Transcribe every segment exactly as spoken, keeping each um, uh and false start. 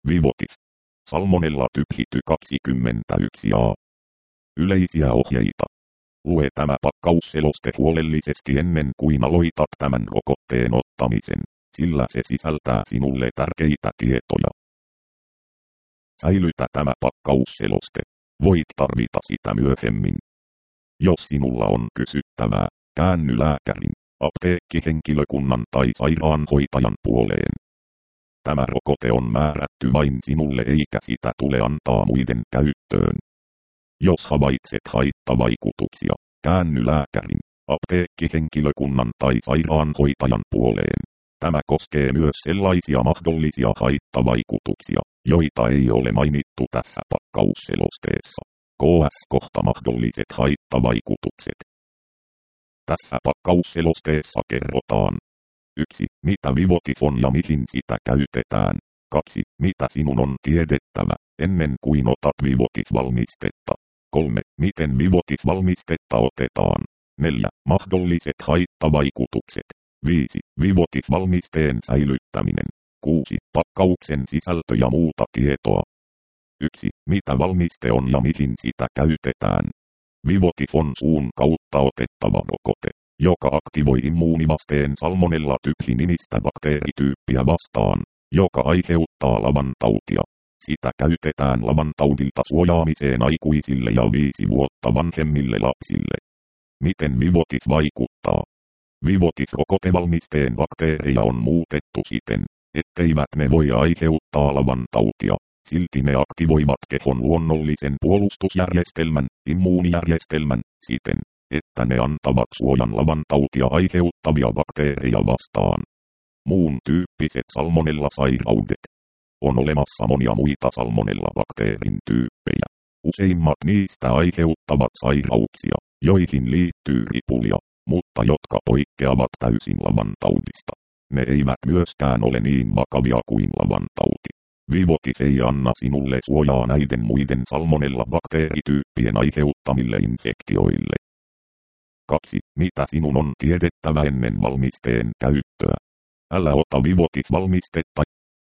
Vivotif. Salmonella typhity kaksikymmentäyksi a. Yleisiä ohjeita. Lue tämä pakkausseloste huolellisesti ennen kuin aloitat tämän rokotteen ottamisen, sillä se sisältää sinulle tärkeitä tietoja. Säilytä tämä pakkausseloste. Voit tarvita sitä myöhemmin. Jos sinulla on kysyttävää, käänny lääkärin, apteekkihenkilökunnan tai sairaanhoitajan puoleen. Tämä rokote on määrätty vain sinulle eikä sitä tule antaa muiden käyttöön. Jos havaitset haittavaikutuksia, käänny lääkärin, apteekkihenkilökunnan tai sairaanhoitajan puoleen. Tämä koskee myös sellaisia mahdollisia haittavaikutuksia, joita ei ole mainittu tässä pakkausselosteessa. Ks kohta mahdolliset haittavaikutukset. Tässä pakkausselosteessa kerrotaan. yksi. Mitä Vivotif on ja mihin sitä käytetään. kaksi. Mitä sinun on tiedettävä, ennen kuin otat Vivotif-valmistetta. kolme. Miten Vivotif-valmistetta otetaan. neljä. Mahdolliset haittavaikutukset. viisi. Vivotif-valmisteen säilyttäminen. kuusi. Pakkauksen sisältö ja muuta tietoa. yksi. Mitä valmiste on ja mihin sitä käytetään. Vivotif on suun kautta otettava rokote, joka aktivoi immuunivasteen Salmonella typhi nimistä bakteerityyppiä vastaan, joka aiheuttaa lavantautia. Sitä käytetään lavantaudilta suojaamiseen aikuisille ja viisi vuotta vanhemmille lapsille. Miten Vivotif vaikuttaa? Vivotif-rokotevalmisteen bakteereja on muutettu siten, etteivät ne voi aiheuttaa lavantautia. Silti ne aktivoivat kehon luonnollisen puolustusjärjestelmän, immuunijärjestelmän, siten, että ne antavat suojan lavantautia aiheuttavia bakteereja vastaan. Muun tyyppiset salmonella-sairaudet. On olemassa monia muita salmonella-bakteerin tyyppejä. Useimmat niistä aiheuttavat sairauksia, joihin liittyy ripulia, mutta jotka poikkeavat täysin lavantaudista. Ne eivät myöskään ole niin vakavia kuin lavantauti. Vivotif ei anna sinulle suojaa näiden muiden salmonella-bakteerityyppien aiheuttamille infektioille. kaksi. Mitä sinun on tiedettävä ennen valmisteen käyttöä? Älä ota Vivotif-valmistetta.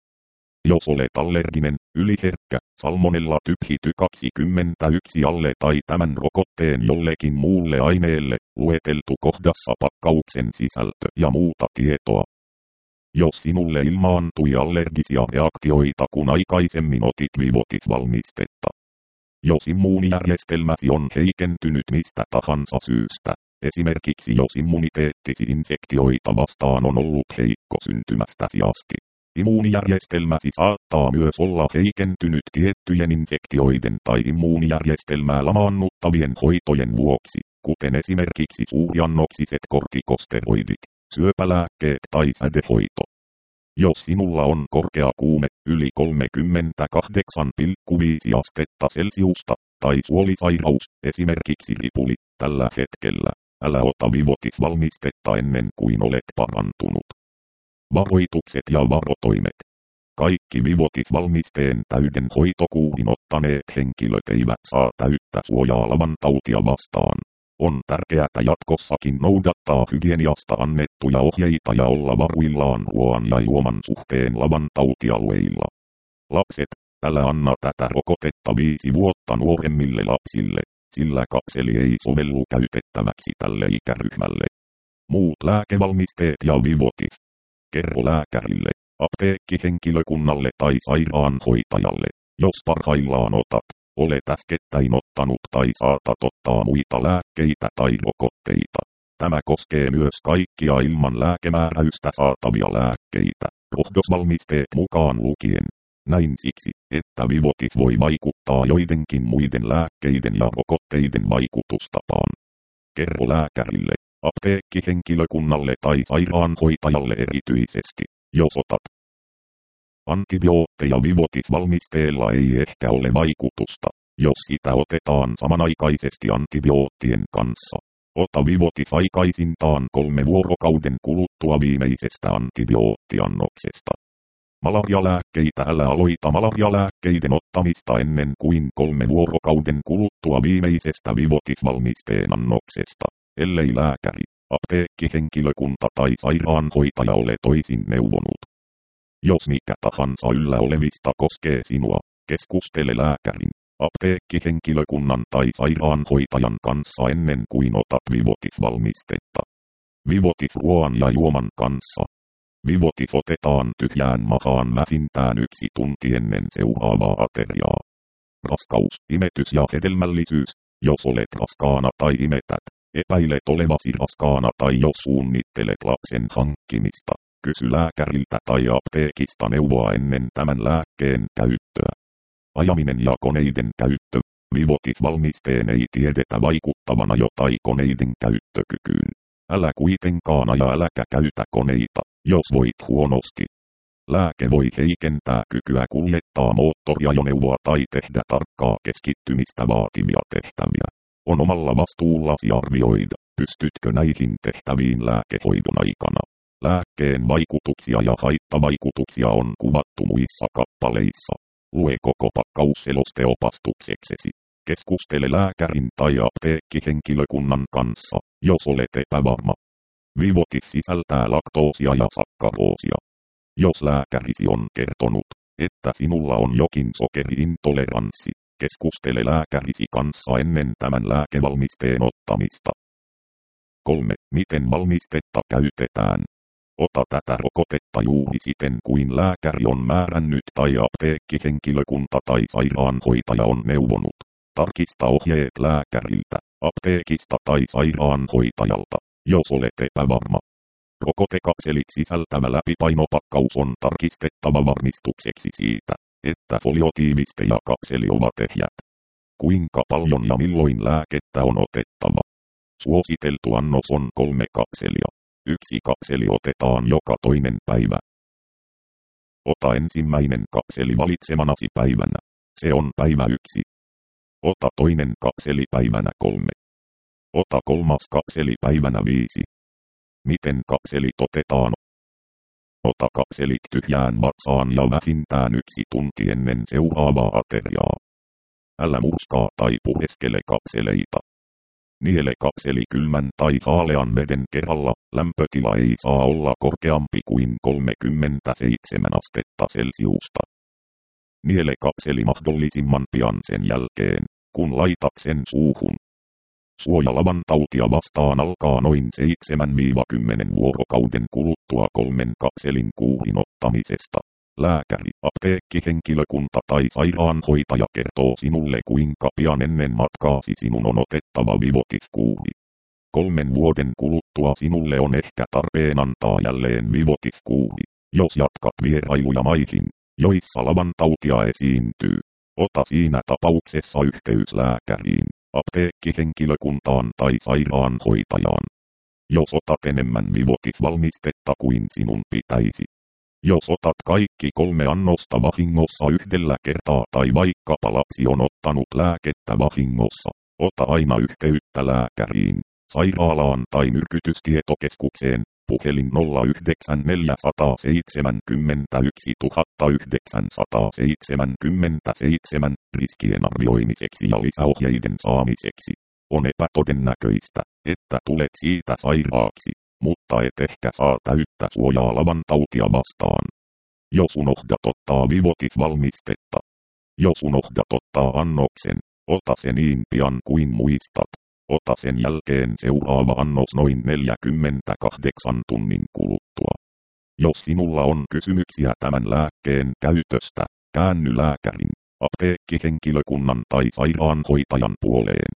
Jos olet allerginen, yliherkkä, Salmonella typhity kaksikymmentäyksi alle tai tämän rokotteen jollekin muulle aineelle, lueteltu kohdassa pakkauksen sisältö ja muuta tietoa. Jos sinulle ilmaantui allergisia reaktioita kun aikaisemmin otit Vivotif-valmistetta. Jos immuunijärjestelmäsi on heikentynyt mistä tahansa syystä, esimerkiksi jos immuniteettisi infektioita vastaan on ollut heikko syntymästäsi asti. Immuunijärjestelmäsi saattaa myös olla heikentynyt tiettyjen infektioiden tai immuunijärjestelmää lamaannuttavien hoitojen vuoksi, kuten esimerkiksi suurannoksiset kortikosteroidit, syöpälääkkeet tai sädehoito. Jos sinulla on korkea kuume, yli kolmekymmentäkahdeksan pilkku viisi astetta Celsiusta, tai suolisairaus, esimerkiksi ripuli, tällä hetkellä, älä ota Vivotif-valmistetta ennen kuin olet parantunut. Varoitukset ja varotoimet. Kaikki Vivotif-valmisteen täyden hoitokuurin ottaneet henkilöt eivät saa täyttä suojaa lavantautia vastaan. On tärkeää jatkossakin noudattaa hygieniasta annettuja ohjeita ja olla varuillaan ruoan ja juoman suhteen lavantautialueilla. Lapset, älä anna tätä rokotetta viisi vuotta nuoremmille lapsille, sillä kapseli ei sovellu käytettäväksi tälle ikäryhmälle. Muut lääkevalmisteet ja Vivotif. Kerro lääkärille, apteekkihenkilökunnalle tai sairaanhoitajalle, jos parhaillaan otat, olet äskettäin ottanut tai saatat ottaa muita lääkkeitä tai rokotteita. Tämä koskee myös kaikkia ilman lääkemääräystä saatavia lääkkeitä, rohdosvalmisteet mukaan lukien. Näin siksi, että Vivotif voi vaikuttaa joidenkin muiden lääkkeiden ja rokotteiden vaikutustapaan. Kerro lääkärille, apteekkihenkilökunnalle tai sairaanhoitajalle erityisesti, jos otat antibiootteja Vivotif-valmisteella ei ehkä ole vaikutusta, jos sitä otetaan samanaikaisesti antibioottien kanssa. Ota Vivotif aikaisintaan kolme vuorokauden kuluttua viimeisestä antibioottiannoksesta. Malarialääkkeitä älä aloita malarialääkkeiden ottamista ennen kuin kolme vuorokauden kuluttua viimeisestä Vivotif-valmisteen annoksesta, ellei lääkäri, apteekkihenkilökunta tai sairaanhoitaja ole toisin neuvonut. Jos mikä tahansa yllä olevista koskee sinua, keskustele lääkärin, apteekkihenkilökunnan tai sairaanhoitajan kanssa ennen kuin otat Vivotif-valmistetta. Vivotif ruoan ja juoman kanssa. Vivotif otetaan tyhjään mahaan vähintään yksi tunti ennen seuraavaa ateriaa. Raskaus, imetys ja hedelmällisyys. Jos olet raskaana tai imetät, epäilet olevasi raskaana tai jos suunnittelet lapsen hankkimista, kysy lääkäriltä tai apteekista neuvoa ennen tämän lääkkeen käyttöä. Ajaminen ja koneiden käyttö. Vivotif-valmisteen ei tiedetä vaikuttavana jo tai koneiden käyttökykyyn. Älä kuitenkaan aja äläkä käytä koneita, jos voit huonosti. Lääke voi heikentää kykyä kuljettaa moottoriajoneuvoa tai tehdä tarkkaa keskittymistä vaativia tehtäviä. On omalla vastuullasi arvioida, pystytkö näihin tehtäviin lääkehoidon aikana. Lääkkeen vaikutuksia ja haittavaikutuksia on kuvattu muissa kappaleissa. Lue koko pakkausseloste opastukseksesi. Keskustele lääkärin tai apteekkihenkilökunnan kanssa, jos olet epävarma. Vivotif sisältää laktoosia ja sakkaroosia. Jos lääkärisi on kertonut, että sinulla on jokin sokeriintoleranssi, keskustele lääkärisi kanssa ennen tämän lääkevalmisteen ottamista. kolme. Miten valmistetta käytetään? Ota tätä rokotetta juuri siten kuin lääkäri on määrännyt tai apteekkihenkilökunta tai sairaanhoitaja on neuvonut. Tarkista ohjeet lääkäriltä, apteekista tai sairaanhoitajalta, jos olet epävarma. Rokotekapselit sisältävä läpipainopakkaus on tarkistettava varmistukseksi siitä, että foliotiiviste ja kapseli ovat ehjät. Kuinka paljon ja milloin lääkettä on otettava? Suositeltu annos on kolme kapselia. Yksi kapseli otetaan joka toinen päivä. Ota ensimmäinen kapseli valitsemanasi päivänä. Se on päivä yksi. Ota toinen kapseli päivänä kolme. Ota kolmas kapseli päivänä viisi. Miten kapselit otetaan? Ota kapselit tyhjään vatsaan ja vähintään yksi tunti ennen seuraavaa ateriaa. Älä murskaa tai pureskele kapseleita. Niele kapseli kylmän tai haalean veden kerralla, lämpötila ei saa olla korkeampi kuin kolmekymmentäseitsemän astetta Celsiusta. Niele kapseli mahdollisimman pian sen jälkeen, kun laitat sen suuhun. Suojalavan tautia vastaan alkaa noin seitsemän kymmenen vuorokauden kuluttua kolmen kapselin kuurin ottamisesta. Lääkäri, apteekkihenkilökunta tai sairaanhoitaja kertoo sinulle kuinka pian ennen matkaasi sinun on otettava Vivotif-kuuri. Kolmen vuoden kuluttua sinulle on ehkä tarpeen antaa jälleen Vivotif-kuuri, jos jatkat vierailuja maihin, joissa lavan tautia esiintyy. Ota siinä tapauksessa yhteys lääkäriin, apteekkihenkilökuntaan tai sairaanhoitajaan. Jos otat enemmän Vivotif-valmistetta kuin sinun pitäisi. Jos otat kaikki kolme annosta vahingossa yhdellä kertaa tai vaikkapa lapsi on ottanut lääkettä vahingossa, ota aina yhteyttä lääkäriin, sairaalaan tai myrkytystietokeskukseen, puhelin nolla yhdeksän neljä seitsemän yksi yhdeksän seitsemän seitsemän, riskien arvioimiseksi ja lisäohjeiden saamiseksi. On epätodennäköistä, että tulet siitä sairaaksi, mutta et ehkä saa täyttä suojaa lavan tautia vastaan. Jos unohdat ottaa Vivotif-valmistetta. Jos unohdat ottaa annoksen, ota se niin pian kuin muistat. Ota sen jälkeen seuraava annos noin neljäkymmentäkahdeksan tunnin kuluttua. Jos sinulla on kysymyksiä tämän lääkkeen käytöstä, käänny lääkärin, apteekkihenkilökunnan tai sairaanhoitajan puoleen.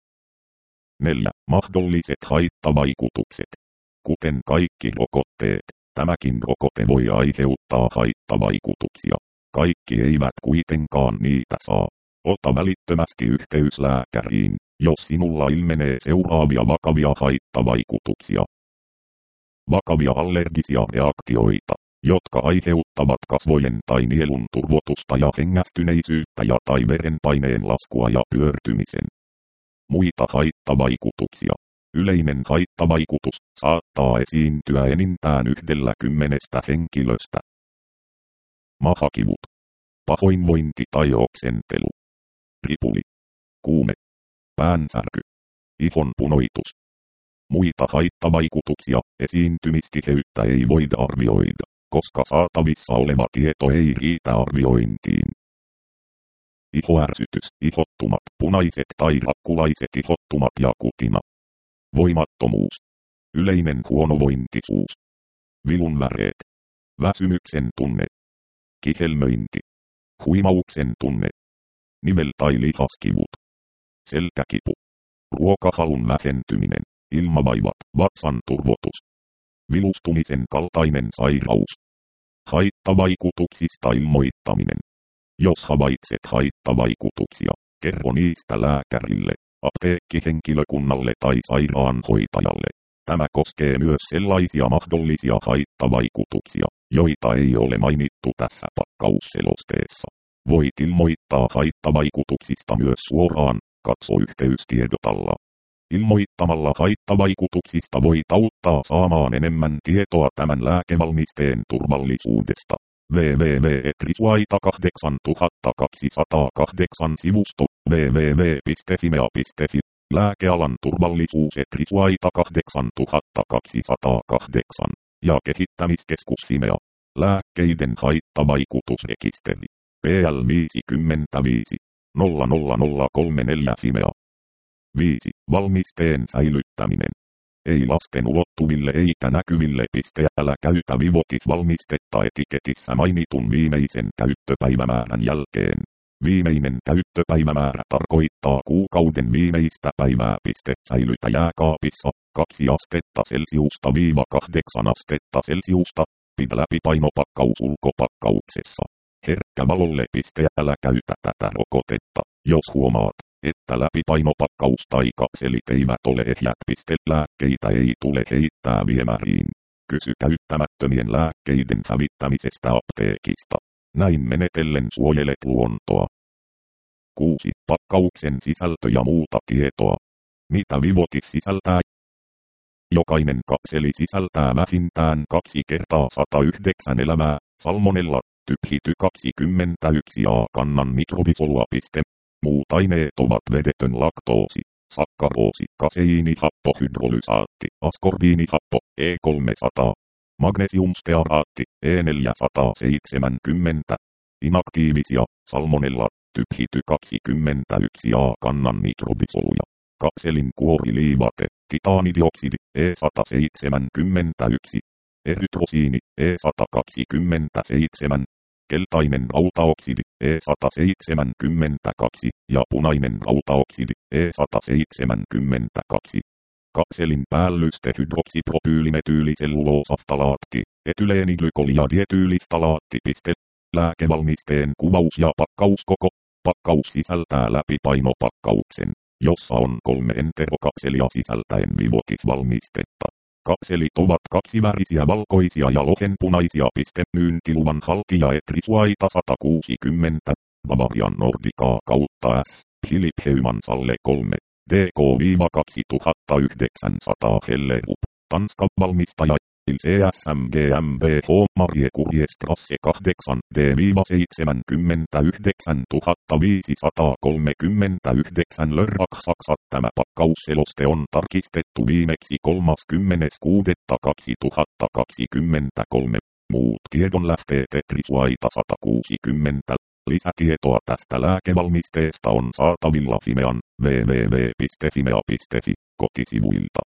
neljä. Mahdolliset haittavaikutukset. Kuten kaikki rokotteet, tämäkin rokote voi aiheuttaa haittavaikutuksia. Kaikki eivät kuitenkaan niitä saa. Ota välittömästi yhteys lääkäriin, jos sinulla ilmenee seuraavia vakavia haittavaikutuksia. Vakavia allergisia reaktioita, jotka aiheuttavat kasvojen tai nielun turvotusta ja hengästyneisyyttä ja tai verenpaineen laskua ja pyörtymisen. Muita haittavaikutuksia. Yleinen haittavaikutus saattaa esiintyä enintään yhdellä kymmenestä henkilöstä. Mahakivut. Pahoinvointi tai oksentelu. Ripuli. Kuume. Päänsärky. Ihon punoitus. Muita haittavaikutuksia esiintymistiheyttä ei voida arvioida, koska saatavissa oleva tieto ei riitä arviointiin. Ihoärsytys, ihottumat, punaiset tai rakkulaiset ihottumat ja kutina. Voimattomuus. Yleinen huonovointisuus. Vilunväreet. Väsymyksen tunne. Kihelmöinti. Huimauksen tunne. Nivel- tai lihaskivut. Selkäkipu. Ruokahalun vähentyminen. Ilmavaivat, vatsan turvotus. Vilustumisen kaltainen sairaus. Haittavaikutuksista ilmoittaminen. Jos havaitset haittavaikutuksia, kerro niistä lääkärille, apteekkihenkilökunnalle tai sairaanhoitajalle. Tämä koskee myös sellaisia mahdollisia haittavaikutuksia, joita ei ole mainittu tässä pakkausselosteessa. Voit ilmoittaa haittavaikutuksista myös suoraan, katso yhteystiedot alla. Ilmoittamalla haittavaikutuksista voit auttaa saamaan enemmän tietoa tämän lääkevalmisteen turvallisuudesta. www piste etrisuaita kahdeksantuhattakaksisataakahdeksan sivusto www piste fimea piste fi Lääkealan turvallisuus Etrisuaita kahdeksantuhattakaksisataakahdeksan ja kehittämiskeskus Fimea. Lääkkeiden haittavaikutusrekisteri P L viisikymmentäviisi nolla nolla nolla kolme neljä Fimea. viisi. Valmisteen säilyttäminen. Ei lasten ulottuville eikä näkyville. Älä käytä Vivotif-valmistetta etiketissä mainitun viimeisen käyttöpäivämäärän jälkeen. Viimeinen käyttöpäivämäärä tarkoittaa kuukauden viimeistä päivää. Säilytä jääkaapissa kaksi astetta Celsiusta viiva kahdeksan astetta Celsiusta. Pidä läpipainopakkaus ulkopakkauksessa. Herkkä valolle. Älä käytä tätä rokotetta, jos huomaat, että läpipainopakkaus tai kapselit eivät ole ehjät. Lääkkeitä ei tule heittää viemäriin. Kysy käyttämättömien lääkkeiden hävittämisestä apteekista. Näin menetellen suojelet luontoa. kuusi. Pakkauksen sisältö ja muuta tietoa. Mitä Vivotif sisältää? Jokainen kapseli sisältää vähintään kaksi kertaa sata yhdeksän elävää, salmonella, typhity kaksikymmentäyksi A kannan mikrobisolua. Muut aineet ovat vedetön laktoosi, sakkaroosi, kaseiinihappo, hydrolysaatti, askorbiinihappo, E kolmesataa, magnesiumstearaatti, E neljäsataaseitsemänkymmentä, inaktiivisia, salmonella, typhity kaksikymmentäyksi A kannan mikrobisoluja, kapselin kuoriliivate, titaanidioksidi, E sata seitsemänkymmentäyksi, erytrosiini, E sata kaksikymmentäseitsemän, keltainen rautaoksidi, E sata seitsemänkymmentäkaksi, ja punainen rautaoksidi, E sata seitsemänkymmentäkaksi. Kapselin päällyste hydroksipropyylimetyyliselluloosaftalaatti, etyleeniglykooli ja dietyylftalaatti. Lääkevalmisteen kuvaus ja pakkauskoko. Pakkaus sisältää läpipainopakkauksen, jossa on kolme enterokapselia sisältäen Vivotif-valmistetta. Kapselit ovat kaksivärisiä valkoisia ja lohenpunaisia. Myyntiluvan haltija Etrisuaita sata kuusikymmentä, Bavarian Nordica kautta S, Philip Heumansalle kolme, D K kaksituhattayhdeksänsataa Hellerup, Tanskan valmistaja, C S M G M B H Marie Kurjestrasse kahdeksan D seitsemänkymmentäyhdeksän viisitoista kolmekymmentäyhdeksän Lörrak Saksa. Tämä pakkausseloste on tarkistettu viimeksi kolmaskymmenes kuudetta kaksituhattakaksikymmentäkolme. Muut tiedonlähteet Etrisuaita sata kuusikymmentä. Lisätietoa tästä lääkevalmisteesta on saatavilla Fimean www piste fimea piste fi kotisivuilta.